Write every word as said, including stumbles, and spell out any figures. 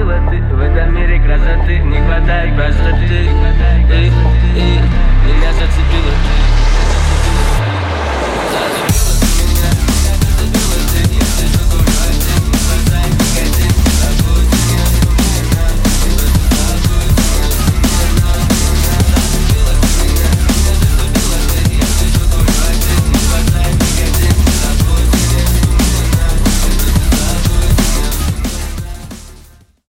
была ты в этом мире красоты. Не хватает простоты. Ты, ты, меня зацепил.